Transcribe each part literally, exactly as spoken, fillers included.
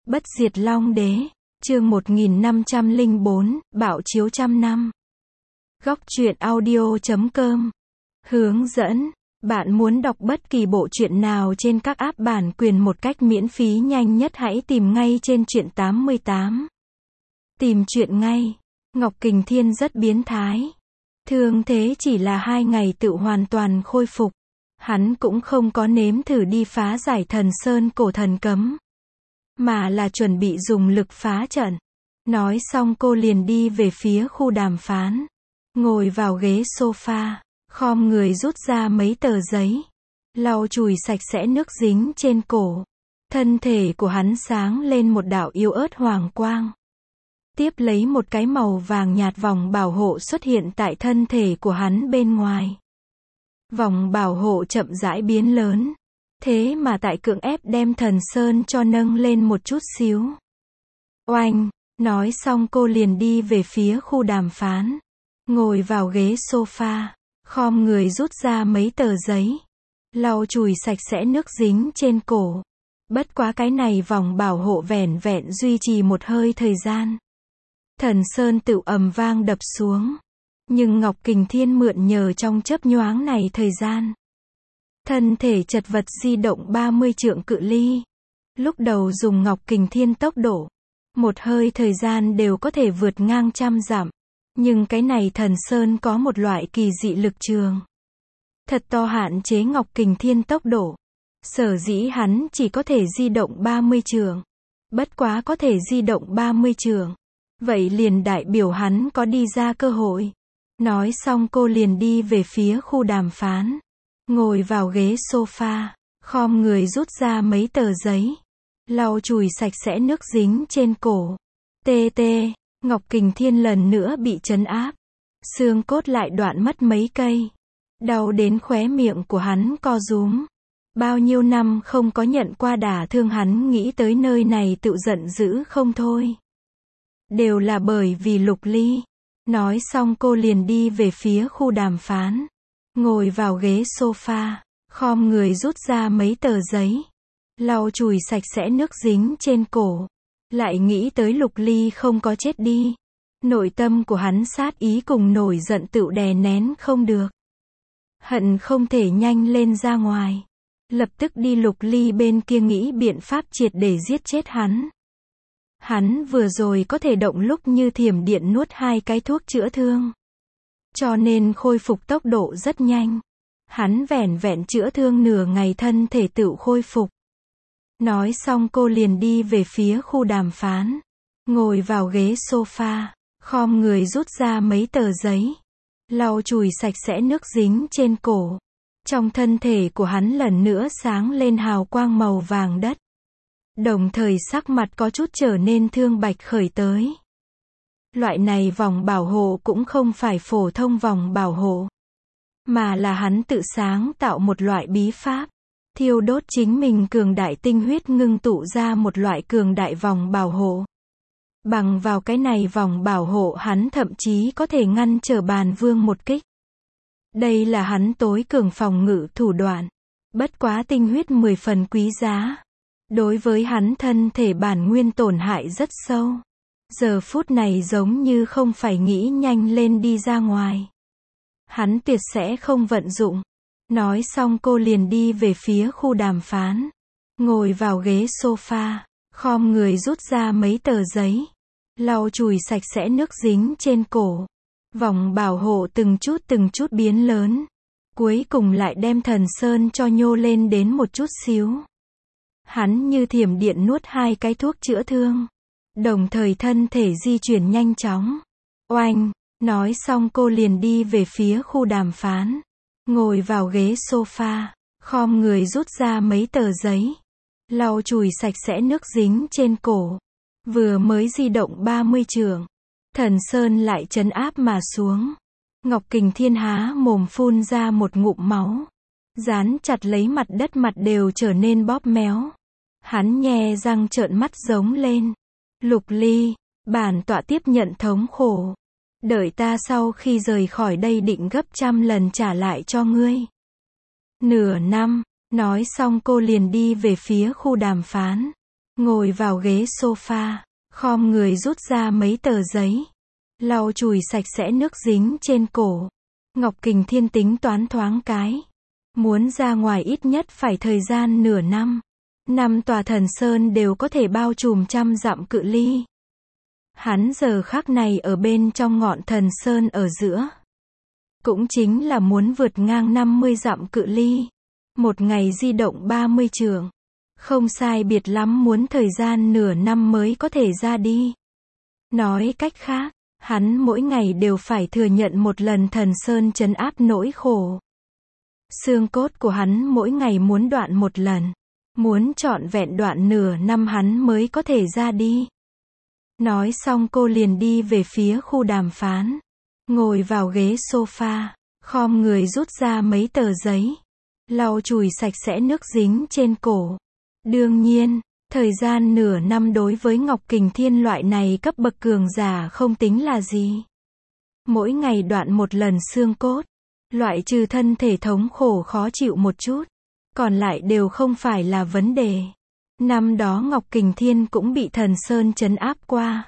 Bất diệt Long Đế, chương một nghìn năm trăm lẻ bốn, Bạo chiếu trăm năm. Góc truyện audio chấm com. Hướng dẫn, bạn muốn đọc bất kỳ bộ truyện nào trên các app bản quyền một cách miễn phí nhanh nhất hãy tìm ngay trên truyện tám mươi tám. Tìm truyện ngay. Ngọc Kình Thiên rất biến thái. Thương thế chỉ là hai ngày tự hoàn toàn khôi phục. Hắn cũng không có nếm thử đi phá giải Thần Sơn cổ thần cấm, mà là chuẩn bị dùng lực phá trận. Nói xong cô liền đi về phía khu đàm phán. Ngồi vào ghế sofa, khom người rút ra mấy tờ giấy, lau chùi sạch sẽ nước dính trên cổ. Thân thể của hắn sáng lên một đạo yếu ớt hoàng quang. Tiếp lấy một cái màu vàng nhạt vòng bảo hộ xuất hiện tại thân thể của hắn bên ngoài. Vòng bảo hộ chậm rãi biến lớn. Thế mà tại cưỡng ép đem Thần Sơn cho nâng lên một chút xíu. Oanh, nói xong cô liền đi về phía khu đàm phán. Ngồi vào ghế sofa, khom người rút ra mấy tờ giấy, lau chùi sạch sẽ nước dính trên cổ. Bất quá cái này vòng bảo hộ vẻn vẹn duy trì một hơi thời gian. Thần Sơn tự ầm vang đập xuống. Nhưng Ngọc Kình Thiên mượn nhờ trong chớp nhoáng này thời gian. Thân thể chật vật di động ba mươi trượng cự ly. Lúc đầu dùng Ngọc Kình Thiên tốc độ, một hơi thời gian đều có thể vượt ngang trăm dặm. Nhưng cái này Thần Sơn có một loại kỳ dị lực trường. Thật to hạn chế Ngọc Kình Thiên tốc độ. Sở dĩ hắn chỉ có thể di động ba mươi trượng. Bất quá có thể di động ba mươi trượng. Vậy liền đại biểu hắn có đi ra cơ hội. Nói xong cô liền đi về phía khu đàm phán. Ngồi vào ghế sofa, khom người rút ra mấy tờ giấy, lau chùi sạch sẽ nước dính trên cổ. Tê tê, Ngọc Kình Thiên lần nữa bị trấn áp. Xương cốt lại đoạn mất mấy cây. Đau đến khóe miệng của hắn co rúm. Bao nhiêu năm không có nhận qua đả thương hắn nghĩ tới nơi này tự giận dữ không thôi. Đều là bởi vì Lục Ly. Nói xong cô liền đi về phía khu đàm phán. Ngồi vào ghế sofa, khom người rút ra mấy tờ giấy, lau chùi sạch sẽ nước dính trên cổ. Lại nghĩ tới Lục Ly không có chết đi. Nội tâm của hắn sát ý cùng nổi giận tựu đè nén không được. Hận không thể nhanh lên ra ngoài. Lập tức đi Lục Ly bên kia nghĩ biện pháp triệt để giết chết hắn. Hắn vừa rồi có thể động lúc như thiểm điện nuốt hai cái thuốc chữa thương. Cho nên khôi phục tốc độ rất nhanh. Hắn vẻn vẹn chữa thương nửa ngày thân thể tự khôi phục. Nói xong cô liền đi về phía khu đàm phán. Ngồi vào ghế sofa, khom người rút ra mấy tờ giấy, lau chùi sạch sẽ nước dính trên cổ. Trong thân thể của hắn lần nữa sáng lên hào quang màu vàng đất. Đồng thời sắc mặt có chút trở nên thương bạch khởi tới. Loại này vòng bảo hộ cũng không phải phổ thông vòng bảo hộ, mà là hắn tự sáng tạo một loại bí pháp. Thiêu đốt chính mình cường đại tinh huyết ngưng tụ ra một loại cường đại vòng bảo hộ. Bằng vào cái này vòng bảo hộ hắn thậm chí có thể ngăn trở bàn vương một kích. Đây là hắn tối cường phòng ngự thủ đoạn. Bất quá tinh huyết mười phần quý giá. Đối với hắn thân thể bản nguyên tổn hại rất sâu. Giờ phút này giống như không phải nghĩ nhanh lên đi ra ngoài. Hắn tuyệt sẽ không vận dụng. Nói xong cô liền đi về phía khu đàm phán. Ngồi vào ghế sofa, khom người rút ra mấy tờ giấy, lau chùi sạch sẽ nước dính trên cổ. Vòng bảo hộ từng chút từng chút biến lớn. Cuối cùng lại đem Thần Sơn cho nhô lên đến một chút xíu. Hắn như thiểm điện nuốt hai cái thuốc chữa thương. Đồng thời thân thể di chuyển nhanh chóng. Oanh, nói xong cô liền đi về phía khu đàm phán. Ngồi vào ghế sofa, khom người rút ra mấy tờ giấy, lau chùi sạch sẽ nước dính trên cổ. Vừa mới di động ba mươi trượng, Thần Sơn lại trấn áp mà xuống. Ngọc Kình Thiên há mồm phun ra một ngụm máu. Dán chặt lấy mặt đất mặt đều trở nên bóp méo. Hắn nhe răng trợn mắt giống lên. Lục Ly, bản tọa tiếp nhận thống khổ. Đợi ta sau khi rời khỏi đây định gấp trăm lần trả lại cho ngươi. Nửa năm, nói xong cô liền đi về phía khu đàm phán. ngồi vào ghế sofa, khom người rút ra mấy tờ giấy, lau chùi sạch sẽ nước dính trên cổ. Ngọc Kình Thiên tính toán thoáng cái, muốn ra ngoài ít nhất phải thời gian nửa năm. Năm tòa thần sơn đều có thể bao trùm trăm dặm cự ly. Hắn giờ khắc này ở bên trong ngọn thần sơn ở giữa. Cũng chính là muốn vượt ngang năm mươi dặm cự ly. Một ngày di động ba mươi trượng. Không sai biệt lắm muốn thời gian nửa năm mới có thể ra đi. Nói cách khác, hắn mỗi ngày đều phải thừa nhận một lần thần sơn trấn áp nỗi khổ. Xương cốt của hắn mỗi ngày muốn đoạn một lần. Muốn trọn vẹn đoạn nửa năm hắn mới có thể ra đi. Nói xong cô liền đi về phía khu đàm phán. Ngồi vào ghế sofa, khom người rút ra mấy tờ giấy. Lau chùi sạch sẽ nước dính trên cổ. Đương nhiên, thời gian nửa năm đối với Ngọc Kình Thiên loại này cấp bậc cường giả không tính là gì. Mỗi ngày đoạn một lần xương cốt. Loại trừ thân thể thống khổ khó chịu một chút. Còn lại đều không phải là vấn đề. Năm đó Ngọc Kình Thiên cũng bị thần sơn trấn áp qua.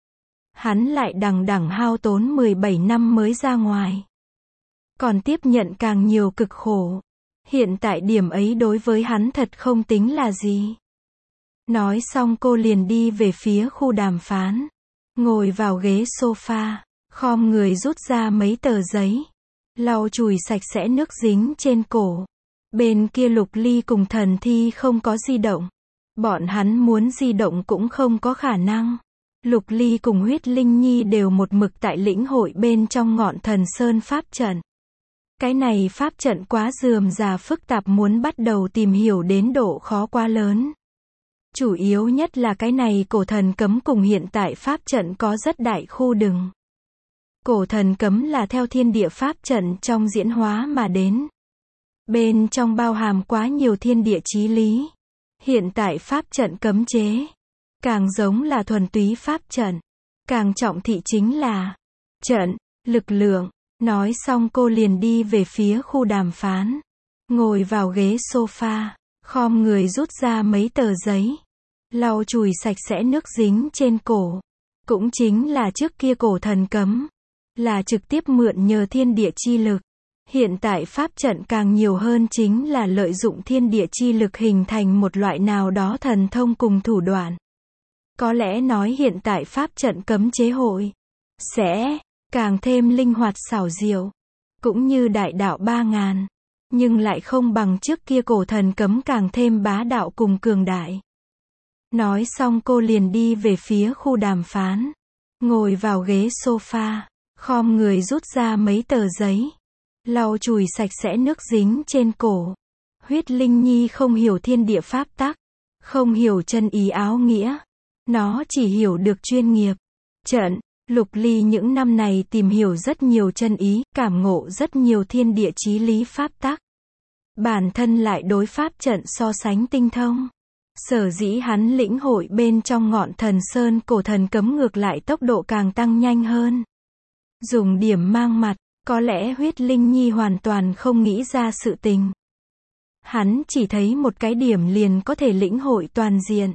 Hắn lại đằng đẵng hao tốn mười bảy năm mới ra ngoài. Còn tiếp nhận càng nhiều cực khổ. Hiện tại điểm ấy đối với hắn thật không tính là gì. Nói xong cô liền đi về phía khu đàm phán. Ngồi vào ghế sofa, khom người rút ra mấy tờ giấy. Lau chùi sạch sẽ nước dính trên cổ. Bên kia Lục Ly cùng Thần Thi không có di động. Bọn hắn muốn di động cũng không có khả năng. Lục Ly cùng Huyết Linh Nhi đều một mực tại lĩnh hội bên trong ngọn thần sơn pháp trận. Cái này pháp trận quá rườm rà phức tạp, muốn bắt đầu tìm hiểu đến độ khó quá lớn. Chủ yếu nhất là cái này cổ thần cấm cùng hiện tại pháp trận có rất đại khu đừng. Cổ thần cấm là theo thiên địa pháp trận trong diễn hóa mà đến. Bên trong bao hàm quá nhiều thiên địa chí lý. Hiện tại pháp trận cấm chế. Càng giống là thuần túy pháp trận. Càng trọng thị chính là trận, lực lượng. Nói xong cô liền đi về phía khu đàm phán. Ngồi vào ghế sofa, khom người rút ra mấy tờ giấy. Lau chùi sạch sẽ nước dính trên cổ. Cũng chính là trước kia cổ thần cấm. Là trực tiếp mượn nhờ thiên địa chi lực. Hiện tại pháp trận càng nhiều hơn chính là lợi dụng thiên địa chi lực hình thành một loại nào đó thần thông cùng thủ đoạn. Có lẽ nói hiện tại pháp trận cấm chế hội sẽ càng thêm linh hoạt xảo diệu, cũng như đại đạo ba ngàn, nhưng lại không bằng trước kia cổ thần cấm càng thêm bá đạo cùng cường đại. Nói xong cô liền đi về phía khu đàm phán, ngồi vào ghế sofa, khom người rút ra mấy tờ giấy. Lau chùi sạch sẽ nước dính trên cổ. Huyết Linh Nhi không hiểu thiên địa pháp tắc, không hiểu chân ý áo nghĩa. Nó chỉ hiểu được chuyên nghiệp. Trận, Lục Ly những năm này tìm hiểu rất nhiều chân ý, cảm ngộ rất nhiều thiên địa chí lý pháp tắc. Bản thân lại đối pháp trận so sánh tinh thông. Sở dĩ hắn lĩnh hội bên trong ngọn thần sơn cổ thần cấm ngược lại tốc độ càng tăng nhanh hơn. Dùng điểm mang mặt. Có lẽ Huyết Linh Nhi hoàn toàn không nghĩ ra sự tình. Hắn chỉ thấy một cái điểm liền có thể lĩnh hội toàn diện.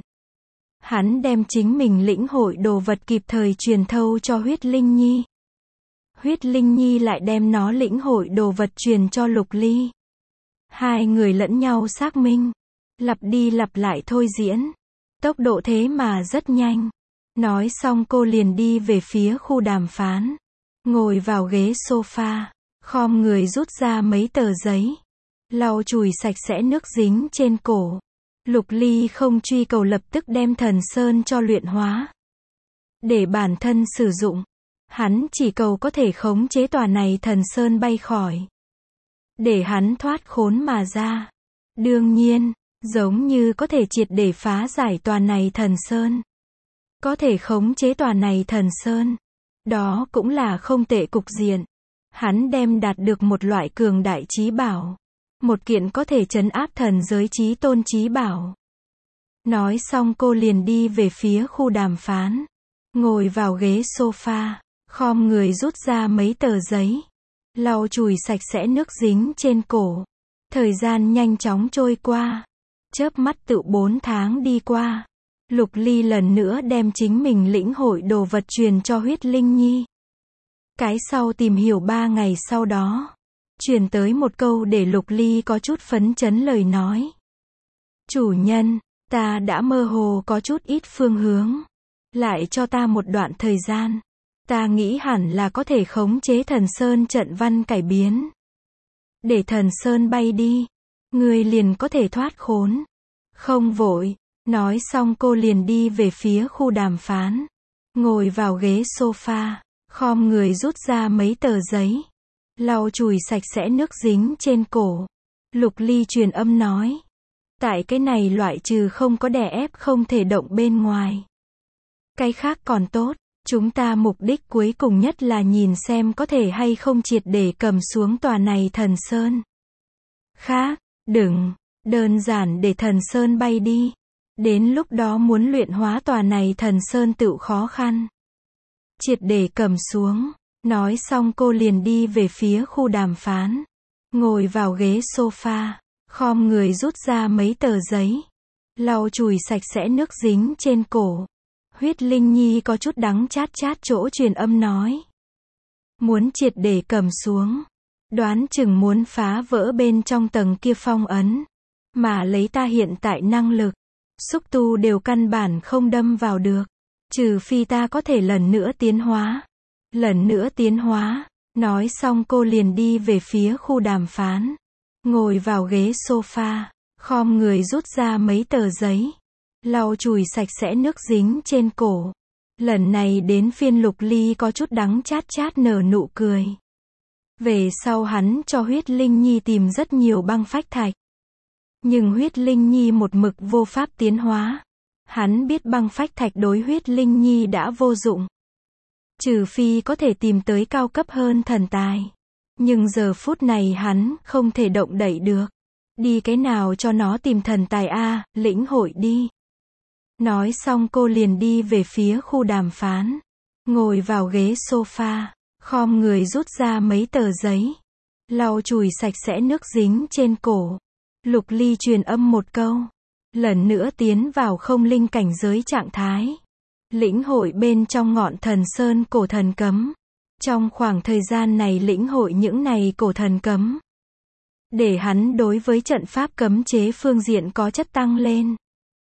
Hắn đem chính mình lĩnh hội đồ vật kịp thời truyền thâu cho Huyết Linh Nhi. Huyết Linh Nhi lại đem nó lĩnh hội đồ vật truyền cho Lục Ly. Hai người lẫn nhau xác minh. Lặp đi lặp lại thôi diễn. Tốc độ thế mà rất nhanh. Nói xong cô liền đi về phía khu đàm phán. Ngồi vào ghế sofa, khom người rút ra mấy tờ giấy. Lau chùi sạch sẽ nước dính trên cổ. Lục Ly không truy cầu lập tức đem thần sơn cho luyện hóa. Để bản thân sử dụng. Hắn chỉ cầu có thể khống chế tòa này thần sơn bay khỏi. Để hắn thoát khốn mà ra. Đương nhiên, giống như có thể triệt để phá giải tòa này thần sơn. Có thể khống chế tòa này thần sơn. Đó cũng là không tệ cục diện. Hắn đem đạt được một loại cường đại chí bảo. Một kiện có thể trấn áp thần giới chí tôn chí bảo. Nói xong cô liền đi về phía khu đàm phán. Ngồi vào ghế sofa, khom người rút ra mấy tờ giấy. Lau chùi sạch sẽ nước dính trên cổ. Thời gian nhanh chóng trôi qua. Chớp mắt tự bốn tháng đi qua. Lục Ly lần nữa đem chính mình lĩnh hội đồ vật truyền cho Huyết Linh Nhi. Cái sau tìm hiểu ba ngày sau đó, truyền tới một câu để Lục Ly có chút phấn chấn lời nói. Chủ nhân, ta đã mơ hồ có chút ít phương hướng. Lại cho ta một đoạn thời gian. Ta nghĩ hẳn là có thể khống chế thần sơn trận văn cải biến. Để thần sơn bay đi, ngươi liền có thể thoát khốn. Không vội. Nói xong cô liền đi về phía khu đàm phán. Ngồi vào ghế sofa, khom người rút ra mấy tờ giấy. Lau chùi sạch sẽ nước dính trên cổ. Lục Ly truyền âm nói. Tại cái này loại trừ không có đè ép không thể động bên ngoài. Cái khác còn tốt, chúng ta mục đích cuối cùng nhất là nhìn xem có thể hay không triệt để cầm xuống tòa này thần sơn. Khác, đừng, đơn giản để thần sơn bay đi. Đến lúc đó muốn luyện hóa tòa này thần sơn tựu khó khăn. Triệt để cầm xuống. Nói xong cô liền đi về phía khu đàm phán. Ngồi vào ghế sofa, khom người rút ra mấy tờ giấy. Lau chùi sạch sẽ nước dính trên cổ. Huyết Linh Nhi có chút đắng chát chát chỗ truyền âm nói. Muốn triệt để cầm xuống. Đoán chừng muốn phá vỡ bên trong tầng kia phong ấn. Mà lấy ta hiện tại năng lực. Xúc tu đều căn bản không đâm vào được. Trừ phi ta có thể lần nữa tiến hóa. Lần nữa tiến hóa. Nói xong cô liền đi về phía khu đàm phán. Ngồi vào ghế sofa. Khom người rút ra mấy tờ giấy. Lau chùi sạch sẽ nước dính trên cổ. Lần này đến phiên Lục Ly có chút đắng chát chát nở nụ cười. Về sau hắn cho Huyết Linh Nhi tìm rất nhiều băng phách thạch. Nhưng Huyết Linh Nhi một mực vô pháp tiến hóa. Hắn biết băng phách thạch đối Huyết Linh Nhi đã vô dụng. Trừ phi có thể tìm tới cao cấp hơn thần tài. Nhưng giờ phút này hắn không thể động đậy được. Đi cái nào cho nó tìm thần tài a, lĩnh hội đi. Nói xong cô liền đi về phía khu đàm phán. Ngồi vào ghế sofa, khom người rút ra mấy tờ giấy. Lau chùi sạch sẽ nước dính trên cổ. Lục Ly truyền âm một câu. Lần nữa tiến vào không linh cảnh giới trạng thái. Lĩnh hội bên trong ngọn thần sơn cổ thần cấm. Trong khoảng thời gian này lĩnh hội những này cổ thần cấm. Để hắn đối với trận pháp cấm chế phương diện có chất tăng lên.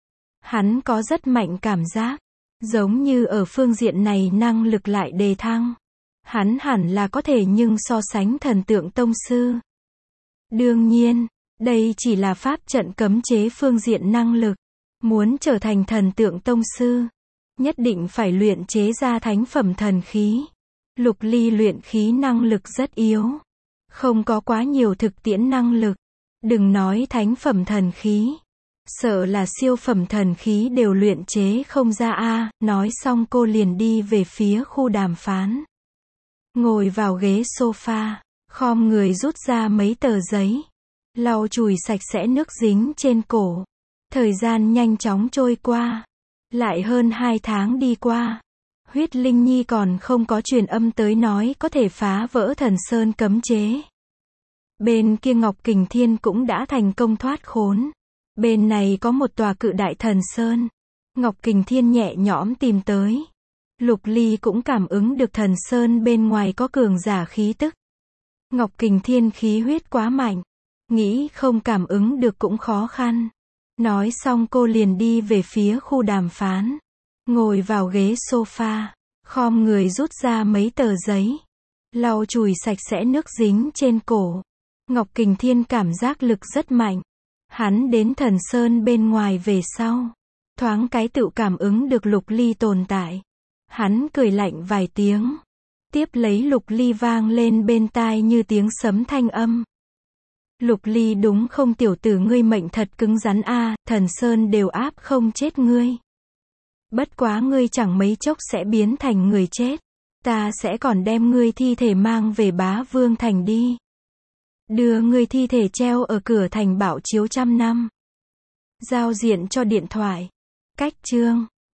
Hắn có rất mạnh cảm giác. Giống như ở phương diện này năng lực lại đề thăng. Hắn hẳn là có thể nhưng so sánh thần tượng tông sư. Đương nhiên, đây chỉ là pháp trận cấm chế phương diện năng lực. Muốn trở thành thần tượng tông sư, nhất định phải luyện chế ra thánh phẩm thần khí. Lục Ly luyện khí năng lực rất yếu. Không có quá nhiều thực tiễn năng lực. Đừng nói thánh phẩm thần khí. Sợ là siêu phẩm thần khí đều luyện chế không ra a. Nói xong cô liền đi về phía khu đàm phán. Ngồi vào ghế sofa, khom người rút ra mấy tờ giấy. Lau chùi sạch sẽ nước dính trên cổ. Thời gian nhanh chóng trôi qua. Lại hơn hai tháng đi qua. Huyết Linh Nhi còn không có truyền âm tới nói có thể phá vỡ thần sơn cấm chế. Bên kia Ngọc Kình Thiên cũng đã thành công thoát khốn. Bên này có một tòa cự đại thần sơn. Ngọc Kình Thiên nhẹ nhõm tìm tới. Lục Ly cũng cảm ứng được thần sơn bên ngoài có cường giả khí tức. Ngọc Kình Thiên khí huyết quá mạnh. Nghĩ không cảm ứng được cũng khó khăn. Nói xong cô liền đi về phía khu đàm phán. Ngồi vào ghế sofa. Khom người rút ra mấy tờ giấy. Lau chùi sạch sẽ nước dính trên cổ. Ngọc Kình Thiên cảm giác lực rất mạnh. Hắn đến thần sơn bên ngoài về sau. Thoáng cái tự cảm ứng được Lục Ly tồn tại. Hắn cười lạnh vài tiếng. Tiếp lấy Lục Ly vang lên bên tai như tiếng sấm thanh âm. Lục Ly đúng không tiểu tử ngươi mệnh thật cứng rắn a, thần sơn đều áp không chết ngươi. Bất quá ngươi chẳng mấy chốc sẽ biến thành người chết. Ta sẽ còn đem ngươi thi thể mang về Bá Vương Thành đi. Đưa ngươi thi thể treo ở cửa thành bảo chiếu trăm năm. Giao diện cho điện thoại. Cách chương